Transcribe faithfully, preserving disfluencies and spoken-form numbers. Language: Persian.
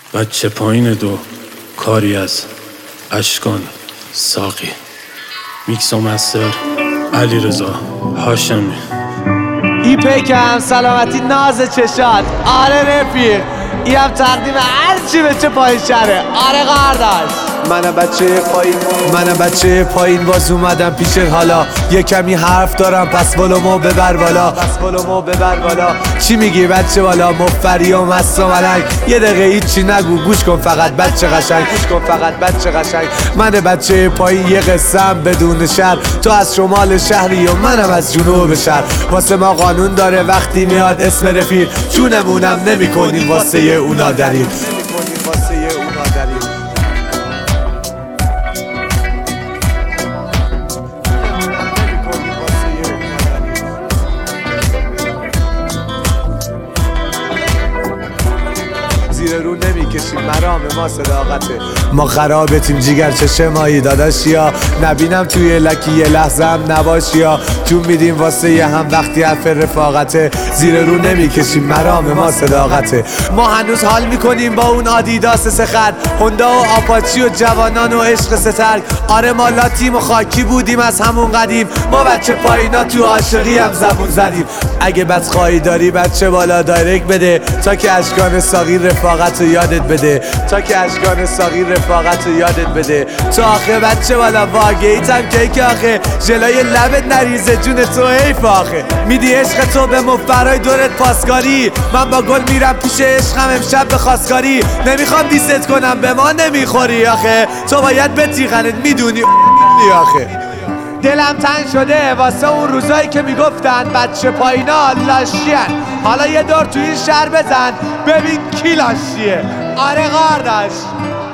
بچه پایین دو کاری از اشکان ساقی. میکس و مستر علیرضا هاشمی. ای پیکم سلامتی ناز چشات. آره رفیق، ای هم تقدیم هرچی به چه پایین شره. آره قرداش منم بچه پایین منم بچه پایین باز اومدم پیشت حالا. یه کمی حرف دارم پس ولومو ببر بالا پس ولومو ببر بالا چی میگی بچه بالا؟ مفری و مست و ملنگ. یه دقیقه هیچی نگو گوش کن فقط بچه قشنگ. گوش کن فقط بچه قشنگ. من بچه پایین یه قسم بدون شر. تو از شمال شهری و منم از جنوب شهر. واسه ما قانون داره وقتی میاد اسم رفیق. چونمونم نمی کنیم واسه یه اونا دلیل. زیر رو نمیکشیم مرام ما صداقته. ما خرابتیم جیگر چشمایی داداشیا. نبینم توی لکی یه لحظه هم نباشیا. جون میدیم واسه یه هم وقتی حرف رفاقته. زیر رو نمیکشیم مرام ما صداقته. ما هنوز حال میکنیم با اون آدیداس سخر، هوندا و آپاچی و جوانان و عشق سترگ. آره ما لاتیم و خاکی بودیم از همون قدیم. ما بچه پایینا تو عاشقی هم زبون زدیم. اگه بدخواهی داری بچه بالا دایرکت بده تا که اشکان ساقی رفاقت رو یادت بده. تا که اشکان ساقی رفاقت رو یادت بده. تو آخه بچه بالا واقعیتم کیک آخه. جلای لبت نریزه جون تو حیف آخه. میدی عشق تو به مفرای دورت پاسکاری. من با گل میرم پیش عشقم امشب به خواستگاری. نمیخوام دیست کنم به ما نمیخوری آخه. تو باید بتیغنت میدونی آخه. دلم تنگ شده واسه اون روزایی که میگفتن بچه پایینا لاشین. حالا یه دور تو این شهر بزن ببین کی لاشیه. آره قارداش